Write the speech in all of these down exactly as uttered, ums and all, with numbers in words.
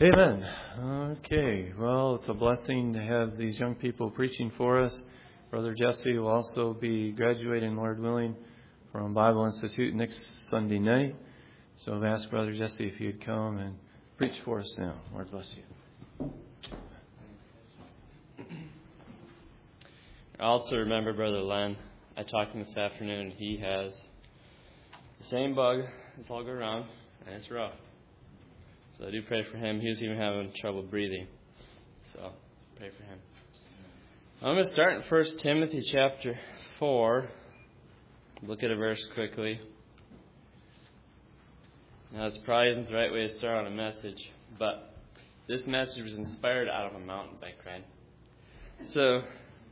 Amen. Okay, well, it's a blessing to have these young people preaching for us. Brother Jesse will also be graduating, Lord willing, from Bible Institute next Sunday night. So I've asked Brother Jesse if he'd come and preach for us now. Lord bless you. I also remember Brother Len. I talked to him this afternoon. He has the same bug that's all go around, and it's rough. So I do pray for him. He was even having trouble breathing. So pray for him. I'm going to start in First Timothy chapter four. Look at a verse quickly. Now, this probably isn't the right way to start on a message, but this message was inspired out of a mountain bike ride. So,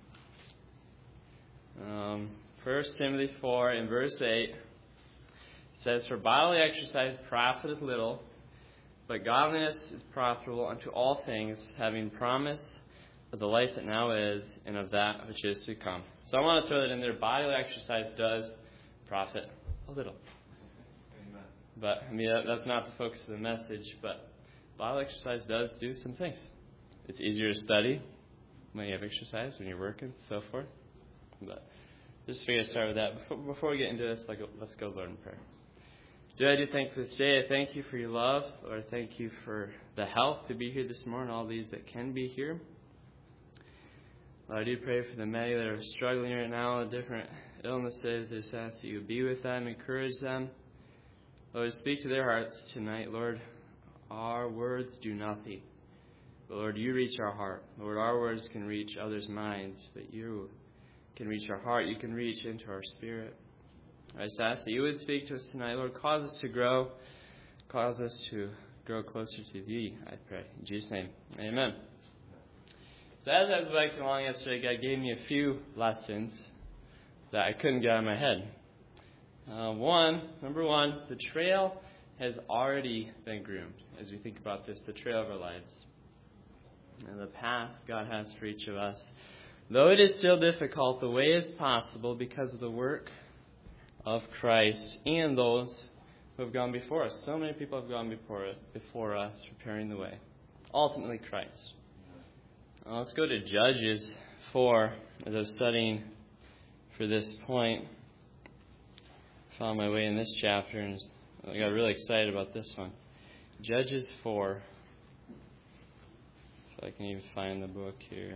um, First Timothy four in verse eight says, "For bodily exercise profiteth little, but godliness is profitable unto all things, having promise of the life that now is, and of that which is to come." So I want to throw that in there. Bodily exercise does profit a little. Amen. But, I mean, that, that's not the focus of the message, but bodily exercise does do some things. It's easier to study when you have exercise, when you're working, so forth. But just figure to start with that. Before, before we get into this, let's go, Lord, in prayer. Dear, I do thank you for this day. I thank you for your love. Lord, I thank you for the health to be here this morning, all these that can be here. Lord, I do pray for the many that are struggling right now with different illnesses. I just ask that you be with them, encourage them. Lord, speak to their hearts tonight. Lord, our words do nothing. But Lord, you reach our heart. Lord, our words can reach others' minds, but you can reach our heart. You can reach into our spirit. I just ask that you would speak to us tonight. Lord, cause us to grow. Cause us to grow closer to thee, I pray. In Jesus' name, amen. So as I was biking along yesterday, God gave me a few lessons that I couldn't get out of my head. Uh, one, number one, the trail has already been groomed. As we think about this, the trail of our lives. And the path God has for each of us. Though it is still difficult, the way is possible because of the work of Christ and those who have gone before us. So many people have gone before us, before us preparing the way. Ultimately, Christ. Now, let's go to Judges four. As I was studying for this point, found my way in this chapter, and I got really excited about this one. Judges four. If I can even find the book here.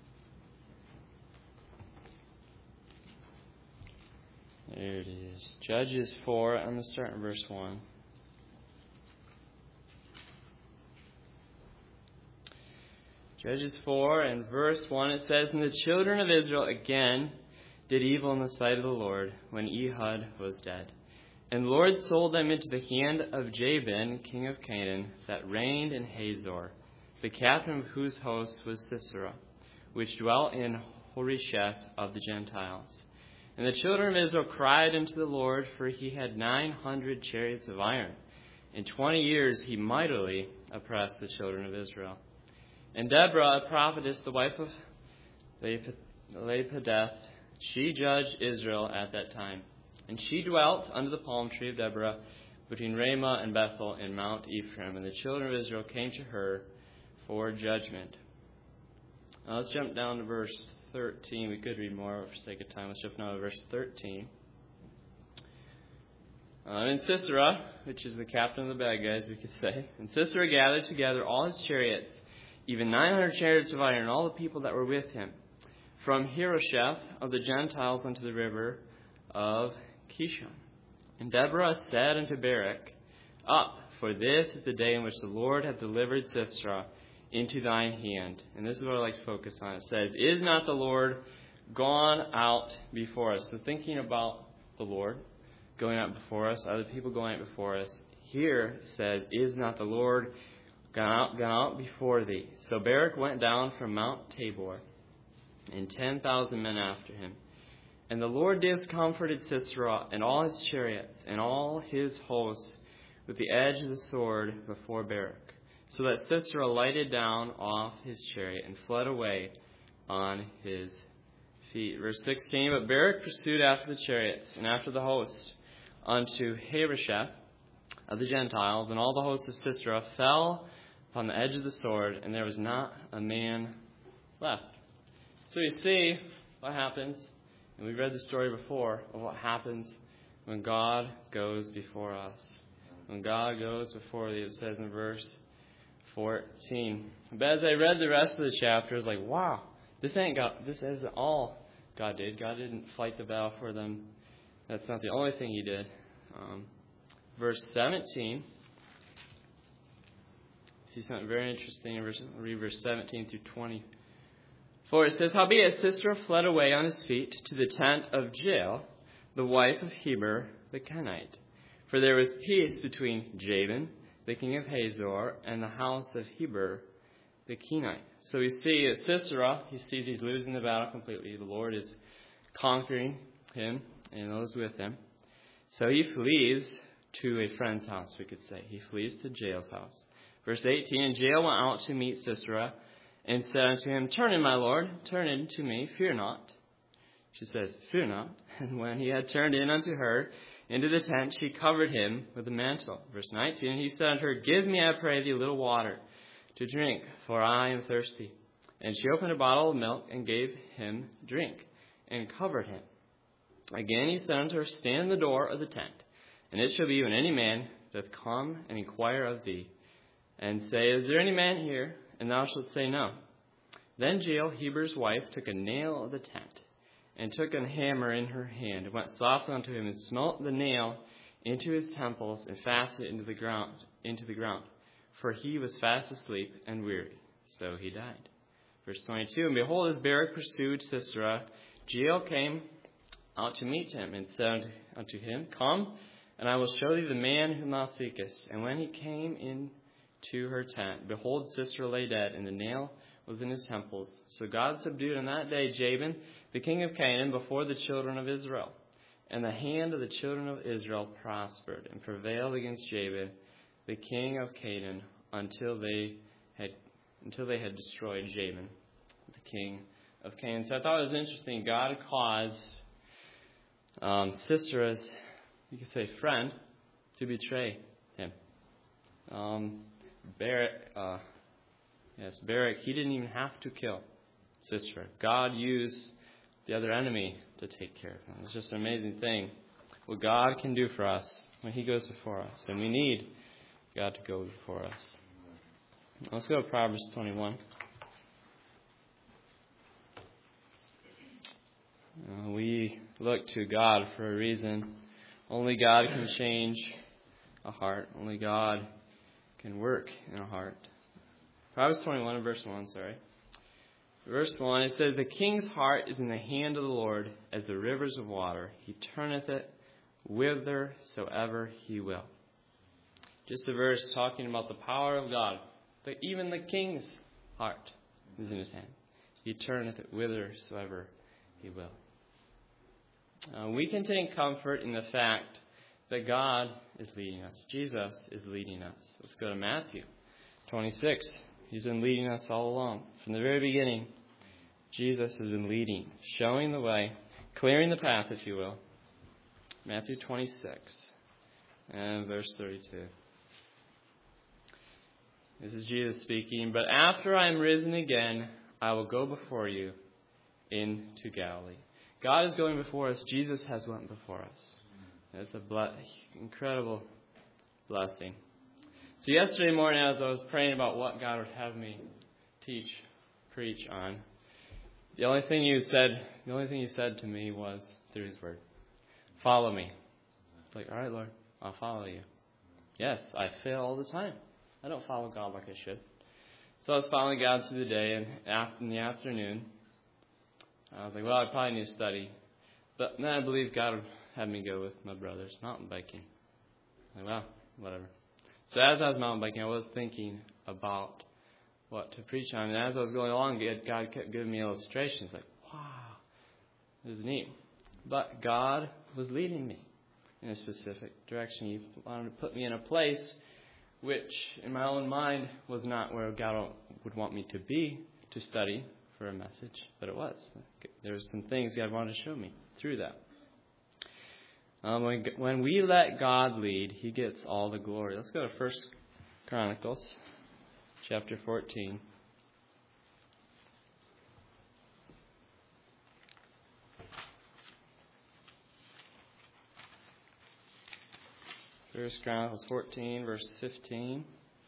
There it is. Judges four. I'm going to start in verse one. Judges four and verse one, it says, "And the children of Israel again did evil in the sight of the Lord when Ehud was dead. And the Lord sold them into the hand of Jabin, king of Canaan, that reigned in Hazor, the captain of whose host was Sisera, which dwelt in Horesheth of the Gentiles. And the children of Israel cried unto the Lord, for he had nine hundred chariots of iron. In twenty years he mightily oppressed the children of Israel. And Deborah, a prophetess, the wife of Lapidoth, she judged Israel at that time. And she dwelt under the palm tree of Deborah between Ramah and Bethel in Mount Ephraim. And the children of Israel came to her for judgment." Now let's jump down to verse thirteen. We could read more for sake of time. Let's jump now to verse thirteen. Uh, and Sisera, which is the captain of the bad guys, we could say, "And Sisera gathered together all his chariots, even nine hundred chariots of iron, and all the people that were with him, from Harosheth of the Gentiles unto the river of Kishon. And Deborah said unto Barak, Up, for this is the day in which the Lord hath delivered Sisera into thine hand." And this is what I like to focus on. It says, "Is not the Lord gone out before us?" So thinking about the Lord going out before us, other people going out before us, here it says, "Is not the Lord gone out, gone out before thee?" So Barak went down from Mount Tabor, and ten thousand men after him. And the Lord discomforted Sisera and all his chariots and all his hosts with the edge of the sword before Barak, so that Sisera lighted down off his chariot and fled away on his feet. Verse sixteen, "But Barak pursued after the chariots and after the host unto Harosheth of the Gentiles, and all the hosts of Sisera fell upon the edge of the sword, and there was not a man left. So you see what happens, and we've read the story before of what happens when God goes before us. When God goes before you, it says in verse fourteen. But as I read the rest of the chapter, I was like, wow, this ain't God, this isn't all God did. God didn't fight the battle for them. That's not the only thing He did. Um, verse seventeen. See something very interesting in verse, read verse seventeen through twenty. For it says, Howbeit Sisera fled away on his feet to the tent of Jael, the wife of Heber the Kenite. For there was peace between Jabin, the king of Hazor, and the house of Heber the Kenite. So we see that Sisera, he sees he's losing the battle completely. The Lord is conquering him and those with him. So he flees to a friend's house, we could say. He flees to Jael's house. Verse eighteen, And Jael went out to meet Sisera, and said unto him, Turn in, my lord, turn in to me, fear not. She says, Fear not. And when he had turned in unto her into the tent, she covered him with a mantle. Verse nineteen, And he said unto her, Give me, I pray thee, a little water to drink, for I am thirsty. And she opened a bottle of milk, and gave him drink, and covered him. Again he said unto her, Stand in the door of the tent, and it shall be when any man doth come and inquire of thee, and say, Is there any man here? And thou shalt say, No. Then Jael, Heber's wife, took a nail of the tent, and took a hammer in her hand, and went softly unto him, and smote the nail into his temples, and fastened it into the ground, into the ground. For he was fast asleep and weary. So he died. Verse twenty-two, And behold, as Barak pursued Sisera, Jael came out to meet him, and said unto him, Come, and I will show thee the man whom thou seekest. And when he came in to her tent, behold, Sisera lay dead, and the nail was in his temples. So God subdued on that day Jabin, the king of Canaan, before the children of Israel. And the hand of the children of Israel prospered, and prevailed against Jabin, the king of Canaan, until they had until they had destroyed Jabin, the king of Canaan. So I thought it was interesting. God caused um, Sisera's, you could say, friend, to betray him. Um, Barak, uh, yes, Barak, he didn't even have to kill Sisera. God used the other enemy to take care of him. It's just an amazing thing what God can do for us when He goes before us. And we need God to go before us. Let's go to Proverbs twenty-one. Uh, we look to God for a reason. Only God can change a heart. Only God can work in a heart. Proverbs twenty-one, verse one, sorry. Verse one, it says, The king's heart is in the hand of the Lord, as the rivers of water. He turneth it whithersoever He will. Just a verse talking about the power of God. That even the king's heart is in His hand. He turneth it whithersoever He will. Uh, we can take comfort in the fact that God is leading us. Jesus is leading us. Let's go to Matthew twenty-six. He's been leading us all along. From the very beginning, Jesus has been leading, showing the way, clearing the path, if you will. Matthew twenty-six and verse thirty-two. This is Jesus speaking. But after I am risen again, I will go before you into Galilee. God is going before us. Jesus has went before us. It's a ble- incredible blessing. So yesterday morning, as I was praying about what God would have me teach, preach on, the only thing you said, the only thing He said to me was through His Word, "Follow me." It's like, all right, Lord, I'll follow you. Yes, I fail all the time. I don't follow God like I should. So I was following God through the day, and in the afternoon, I was like, well, I probably need to study. But then I believe God would have me go with my brothers mountain biking. I'm like, well, whatever. So as I was mountain biking, I was thinking about what to preach on. And as I was going along, God kept giving me illustrations. Like, wow, this is neat. But God was leading me in a specific direction. He wanted to put me in a place which, in my own mind, was not where God would want me to be to study for a message. But it was. There were some things God wanted to show me through that. Um, when, when we let God lead, He gets all the glory. Let's go to First Chronicles chapter fourteen. First Chronicles fourteen, verse fifteen.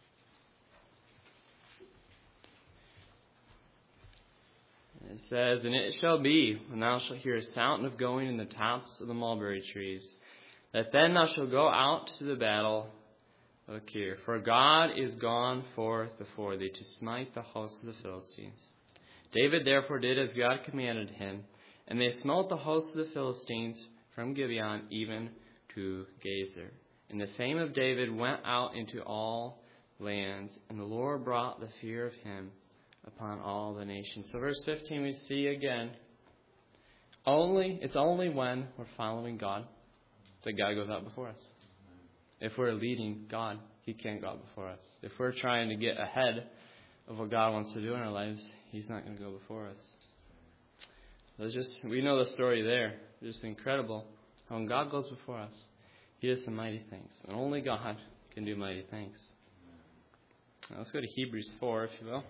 It says, "And it shall be, when thou shalt hear a sound of going in the tops of the mulberry trees, that then thou shalt go out to the battle of Kir. For God is gone forth before thee to smite the host of the Philistines. David therefore did as God commanded him, and they smote the host of the Philistines from Gibeon even to Gezer. And the fame of David went out into all lands, and the Lord brought the fear of him upon all the nations." So verse fifteen we see again, only it's only when we're following God that God goes out before us. If we're leading God, He can't go out before us. If we're trying to get ahead of what God wants to do in our lives, He's not going to go before us. It's just, we know the story there. It's just incredible how when God goes before us, He does some mighty things. And only God can do mighty things. Now let's go to Hebrews four, if you will.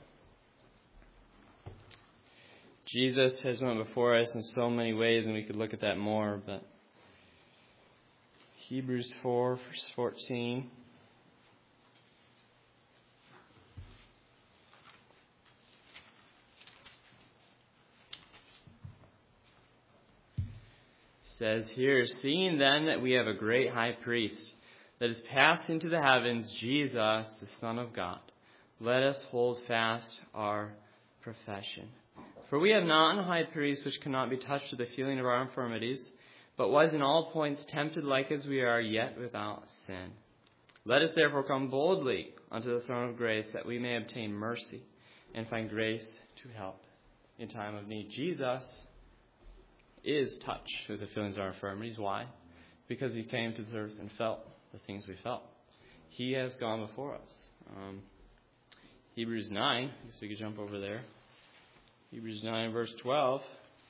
Jesus has went before us in so many ways, and we could look at that more, but Hebrews four, verse fourteen. Says here, "Seeing then that we have a great high priest that is passed into the heavens, Jesus, the Son of God, let us hold fast our profession. For we have not a high priest which cannot be touched with the feeling of our infirmities, but was in all points tempted like as we are, yet without sin. Let us therefore come boldly unto the throne of grace, that we may obtain mercy and find grace to help in time of need." Jesus is touched with the feelings of our infirmities. Why? Because He came to this earth and felt the things we felt. He has gone before us. Um, Hebrews nine, I guess we could jump over there. Hebrews nine, verse twelve.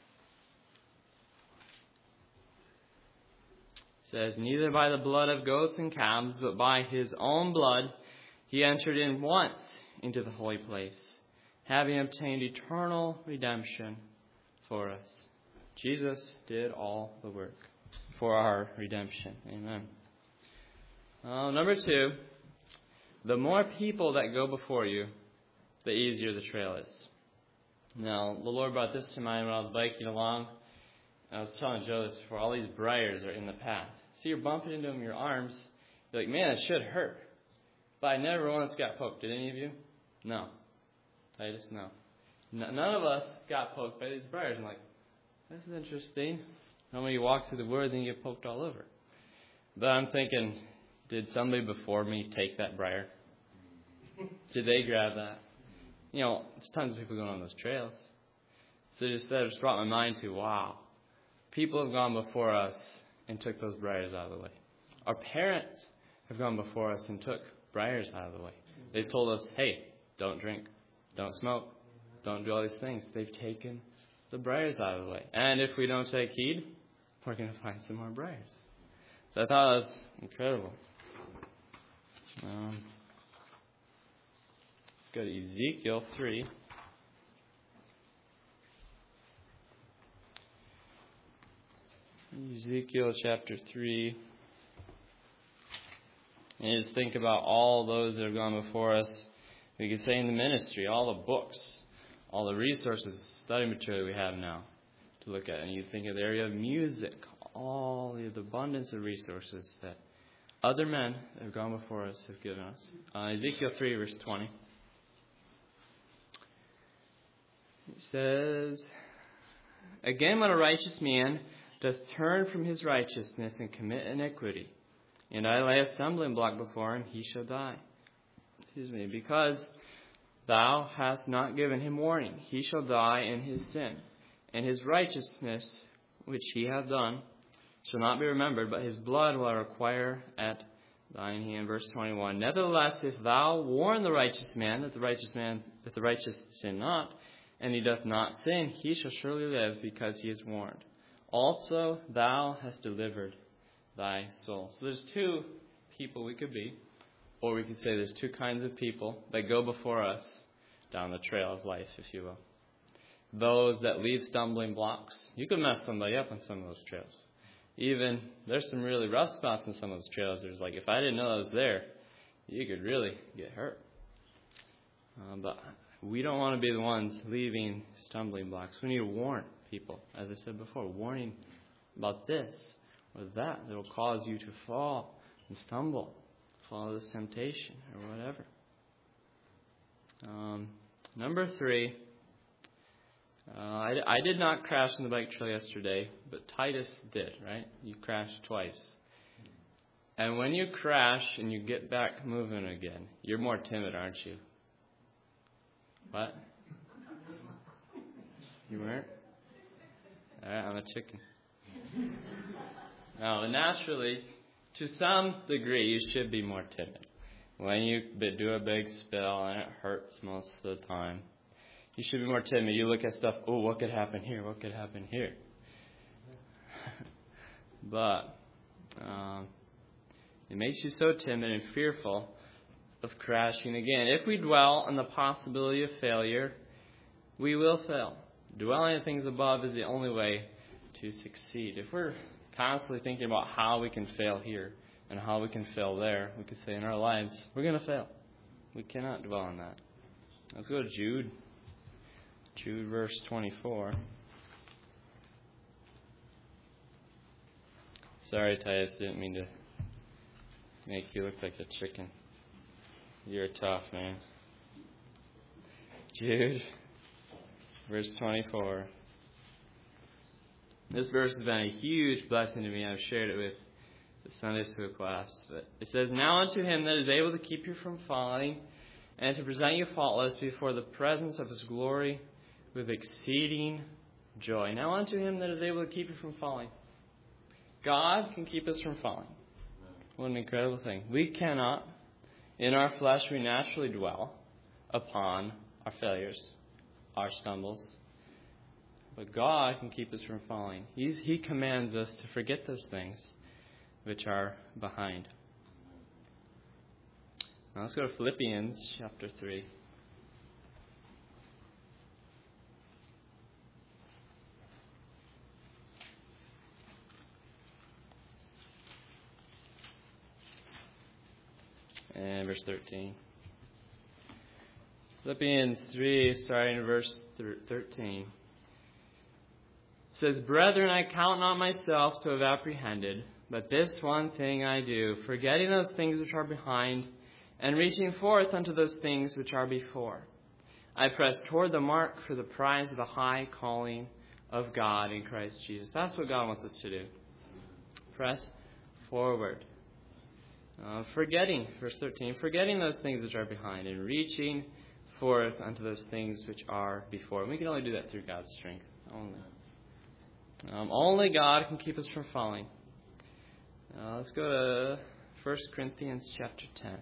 Says, "Neither by the blood of goats and calves, but by His own blood He entered in once into the holy place, having obtained eternal redemption for us." Jesus did all the work for our redemption. Amen. Uh, number two, the more people that go before you, the easier the trail is. Now, the Lord brought this to mind when I was biking along. I was telling Joe this before. All these briars are in the path. So you're bumping into them in your arms. You're like, man, it should hurt. But I never once got poked. Did any of you? No. Titus, no. N- none of us got poked by these briars. I'm like, this is interesting. Normally you walk through the woods and you get poked all over. But I'm thinking, did somebody before me take that briar? Did they grab that? You know, there's tons of people going on those trails. So just that just brought my mind to, wow, people have gone before us and took those briars out of the way. Our parents have gone before us and took briars out of the way. They've told us, hey, don't drink, don't smoke, don't do all these things. They've taken the briars out of the way. And if we don't take heed, we're going to find some more briars. So I thought it was incredible. Um, let's go to Ezekiel three. Ezekiel chapter three. And just think about all those that have gone before us. We could say in the ministry, all the books, all the resources, study material we have now to look at. And you think of the area of music, all the abundance of resources that other men that have gone before us have given us. Uh, Ezekiel three, verse twenty. It says, "Again, when a righteous man doth turn from his righteousness and commit iniquity, and I lay a stumbling block before him, he shall die. Excuse me, because thou hast not given him warning, he shall die in his sin, and his righteousness which he hath done shall not be remembered, but his blood will I require at thine hand." Verse twenty-one. "Nevertheless, if thou warn the righteous man that the righteous man that the righteous sin not, and he doth not sin, he shall surely live, because he is warned. Also thou hast delivered thy soul." So there's two people we could be. Or we could say there's two kinds of people that go before us down the trail of life, if you will. Those that leave stumbling blocks. You could mess somebody up on some of those trails. Even, there's some really rough spots in some of those trails. There's like, if I didn't know I was there, you could really get hurt. Uh, but we don't want to be the ones leaving stumbling blocks. We need to warn people, as I said before, warning about this or that that will cause you to fall and stumble, follow this temptation or whatever. Um, number three, uh, I, I did not crash on the bike trail yesterday, but Titus did, right? You crashed twice. And when you crash and you get back moving again, you're more timid, aren't you? What? You weren't? All right, I'm a chicken. Now, naturally, to some degree, you should be more timid. When you do a big spill and it hurts most of the time, you should be more timid. You look at stuff, oh, what could happen here? What could happen here? But um, it makes you so timid and fearful of crashing again. If we dwell on the possibility of failure, we will fail. Dwelling on things above is the only way to succeed. If we're constantly thinking about how we can fail here and how we can fail there, we could say in our lives, we're going to fail. We cannot dwell on that. Let's go to Jude. Jude verse twenty-four. Sorry, Titus, didn't mean to make you look like a chicken. You're tough, man. Jude, verse twenty-four. This verse has been a huge blessing to me. I've shared it with the Sunday school class. But it says, "Now unto him that is able to keep you from falling, and to present you faultless before the presence of his glory with exceeding joy." Now unto him that is able to keep you from falling. God can keep us from falling. What an incredible thing. We cannot. In our flesh, we naturally dwell upon our failures, our stumbles. But God can keep us from falling. He's, he commands us to forget those things which are behind. Now let's go to Philippians chapter three. And verse thirteen. Philippians three, starting in verse thirteen. It says, "Brethren, I count not myself to have apprehended, but this one thing I do, forgetting those things which are behind, and reaching forth unto those things which are before. I press toward the mark for the prize of the high calling of God in Christ Jesus." That's what God wants us to do. Press forward. Uh, forgetting, verse thirteen, forgetting those things which are behind and reaching forth unto those things which are before. And we can only do that through God's strength. Only. Um, only God can keep us from falling. Uh, let's go to First Corinthians chapter ten.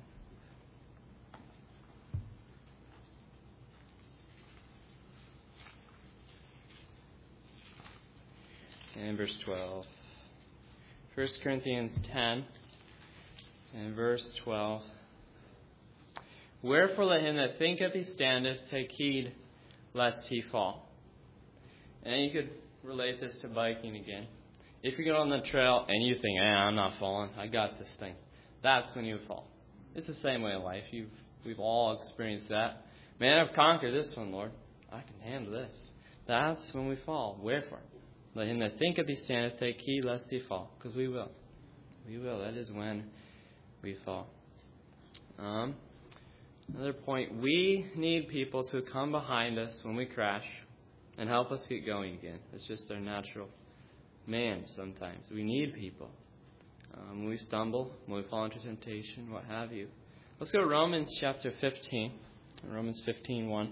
And verse twelve. First Corinthians ten. And verse twelve. "Wherefore let him that thinketh he standeth take heed lest he fall." And you could relate this to biking again. If you get on the trail and you think, eh, I'm not falling, I got this thing, that's when you fall. It's the same way in life. You've, we've all experienced that. Man, I've conquered this one, Lord. I can handle this. That's when we fall. Wherefore? Let him that thinketh he standeth take heed lest he fall. Because we will. We will. That is when we fall. Um, another point, we need people to come behind us when we crash and help us get going again. It's just our natural man sometimes. We need people. Um, when we stumble, when we fall into temptation, what have you. Let's go to Romans chapter fifteen. Romans fifteen one.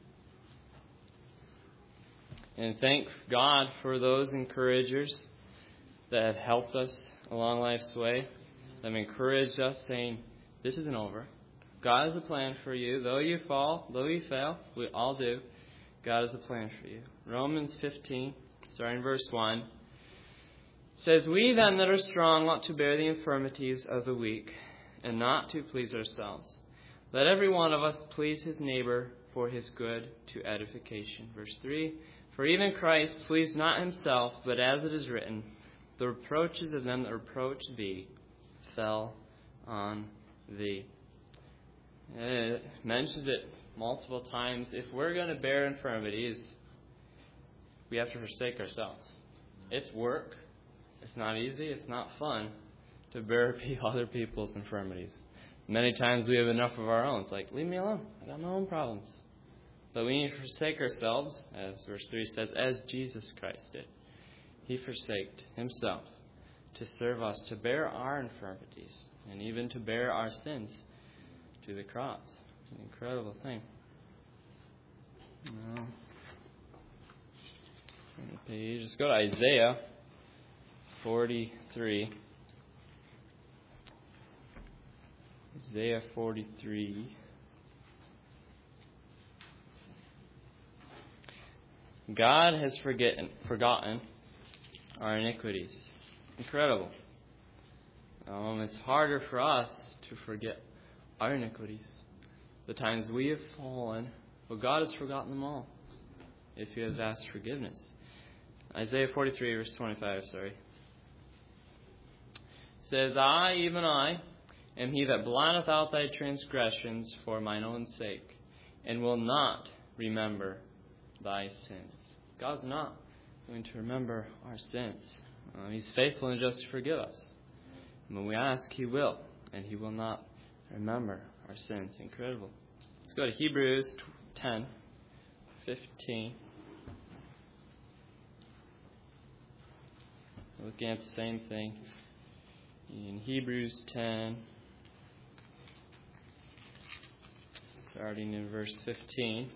And thank God for those encouragers that have helped us along life's way. That have encouraged us, saying, this isn't over. God has a plan for you. Though you fall, though you fail, we all do. God has a plan for you. Romans fifteen, starting verse one, says, "We then that are strong ought to bear the infirmities of the weak, and not to please ourselves. Let every one of us please his neighbor for his good to edification. Verse three, for even Christ pleased not himself, but as it is written, the reproaches of them that reproach thee fell on thee. It mentions it multiple times. If we're going to bear infirmities, we have to forsake ourselves. It's work. It's not easy. It's not fun to bear other people's infirmities. Many times we have enough of our own. It's like, leave me alone. I got my own problems. But we need to forsake ourselves, as verse three says, as Jesus Christ did. He forsaked himself to serve us, to bear our infirmities, and even to bear our sins to the cross. It's an incredible thing. Well, page. Just go to Isaiah forty-three. Isaiah forty-three. God has forgotten, forgotten our iniquities. Incredible. Um, it's harder for us to forget our iniquities. The times we have fallen, but God has forgotten them all if He has asked forgiveness. Isaiah forty-three, verse twenty-five, sorry. It says, I, even I, am he that blotteth out thy transgressions for mine own sake, and will not remember thy sins. God's not going to remember our sins. Uh, he's faithful and just to forgive us. And when we ask, He will, and He will not remember our sins. Incredible. Let's go to Hebrews ten, fifteen. Looking at the same thing. In Hebrews ten, starting in verse fifteen.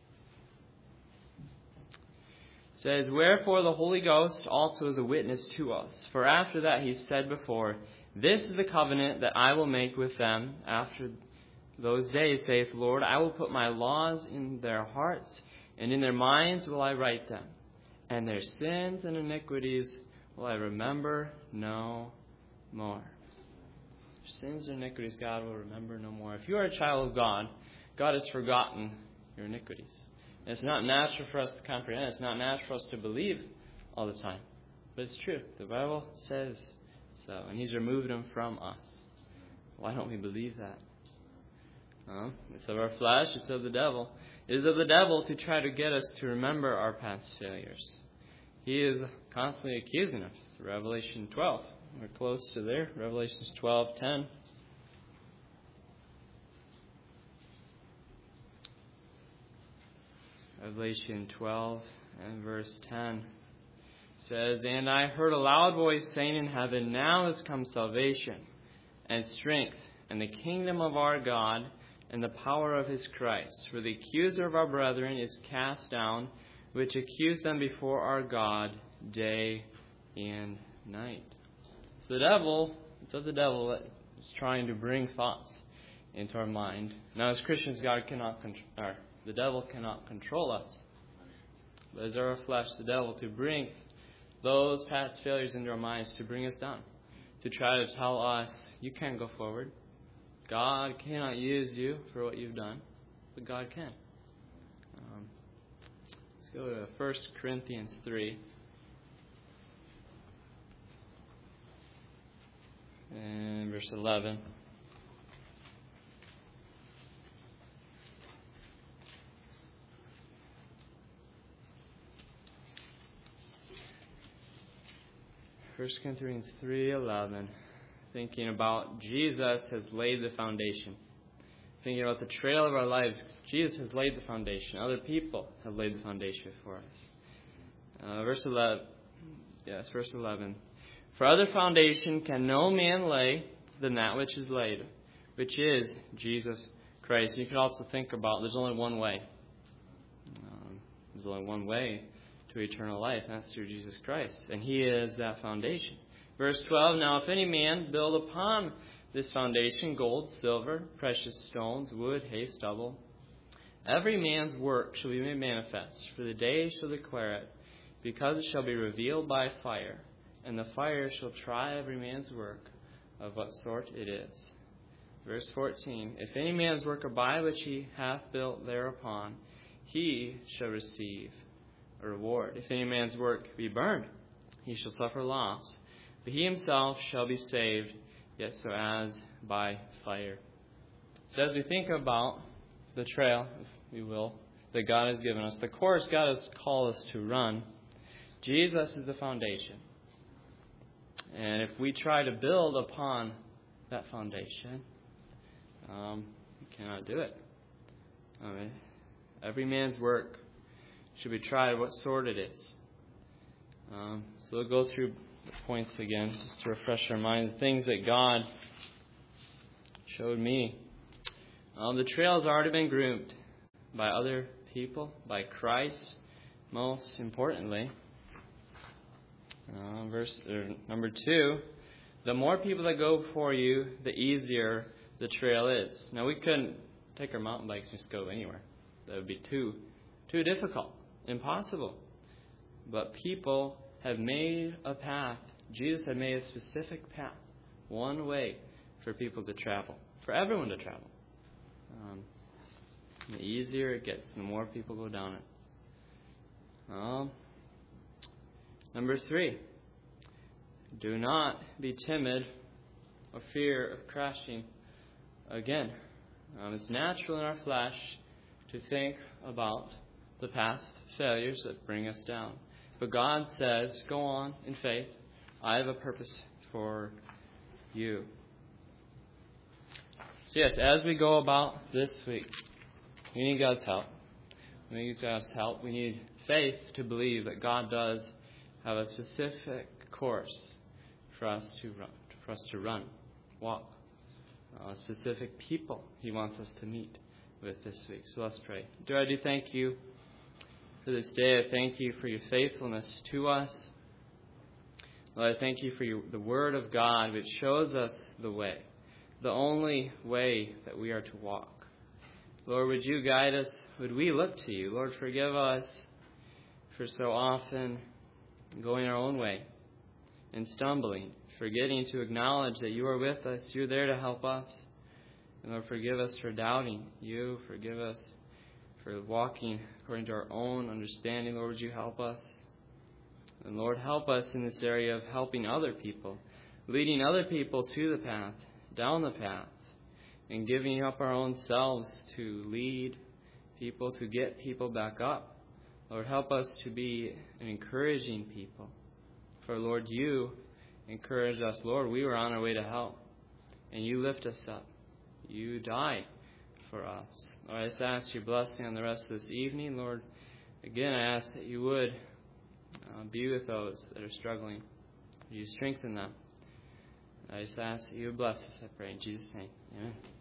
It says, wherefore the Holy Ghost also is a witness to us. For after that he said before, this is the covenant that I will make with them after those days, saith the Lord. I will put my laws in their hearts, and in their minds will I write them. And their sins and iniquities will I remember no more. Sins and iniquities God will remember no more. If you are a child of God, God has forgotten your iniquities. And it's not natural for us to comprehend. It's not natural for us to believe all the time. But it's true. The Bible says so. And He's removed them from us. Why don't we believe that? Well, it's of our flesh. It's of the devil. It is of the devil to try to get us to remember our past failures. He is constantly accusing us. Revelation twelve. We're close to there. Revelation twelve ten. Revelation twelve and verse ten says, and I heard a loud voice saying in heaven, now is come salvation and strength and the kingdom of our God and the power of His Christ. For the accuser of our brethren is cast down, which accused them before our God day and night. So the devil, it's of the devil that is trying to bring thoughts into our mind. Now as Christians, God cannot control, or the devil cannot control us. But as our flesh, the devil, to bring those past failures into our minds, to bring us down, to try to tell us, you can't go forward. God cannot use you for what you've done, but God can. Um, let's go to First Corinthians three. And verse eleven. First Corinthians three eleven. Thinking about Jesus has laid the foundation. Thinking about the trail of our lives, Jesus has laid the foundation. Other people have laid the foundation for us. Uh, verse eleven. Yes, verse eleven. For other foundation can no man lay than that which is laid, which is Jesus Christ. You can also think about there's only one way. Um, there's only one way to eternal life, and that's through Jesus Christ. And He is that foundation. Verse twelve, now if any man build upon this foundation gold, silver, precious stones, wood, hay, stubble, every man's work shall be made manifest, for the day shall declare it, because it shall be revealed by fire. And the fire shall try every man's work of what sort it is. Verse fourteen, if any man's work abide which he hath built thereupon, he shall receive a reward. If any man's work be burned, he shall suffer loss, but he himself shall be saved, yet so as by fire. So as we think about the trail, if we will, that God has given us, the course God has called us to run, Jesus is the foundation. And if we try to build upon that foundation, um, we cannot do it. I mean, every man's work should be tried what sort it is. Um, so we'll go through the points again, just to refresh our minds, the things that God showed me. Um, the trail has already been groomed by other people, by Christ, most importantly. Uh, verse or number two, the more people that go before you, the easier the trail is. Now, we couldn't take our mountain bikes and just go anywhere. That would be too, too difficult, impossible. But people have made a path. Jesus had made a specific path, one way for people to travel, for everyone to travel. Um, the easier it gets, the more people go down it. Um, number three, do not be timid or fear of crashing again. Um, it's natural in our flesh to think about the past failures that bring us down. But God says, go on in faith. I have a purpose for you. So yes, as we go about this week, we need God's help. We need God's help. We need faith to believe that God does have a specific course for us to run, for us to run, walk. Uh, specific people He wants us to meet with this week. So let's pray. Dear, I do thank you for this day. I thank you for your faithfulness to us. Lord, I thank you for your, the Word of God, which shows us the way, the only way that we are to walk. Lord, would you guide us? Would we look to you? Lord, forgive us for so often going our own way and stumbling, forgetting to acknowledge that you are with us. You're there to help us. And Lord, forgive us for doubting you. Forgive us for walking according to our own understanding. Lord, would you help us? And Lord, help us in this area of helping other people, leading other people to the path, down the path, and giving up our own selves to lead people, to get people back up. Lord, help us to be an encouraging people. For Lord, you encouraged us. Lord, we were on our way to hell, and you lift us up. You died for us. Lord, I just ask your blessing on the rest of this evening. Lord, again, I ask that you would uh, be with those that are struggling. You strengthen them. I just ask that you would bless us, I pray in Jesus' name. Amen.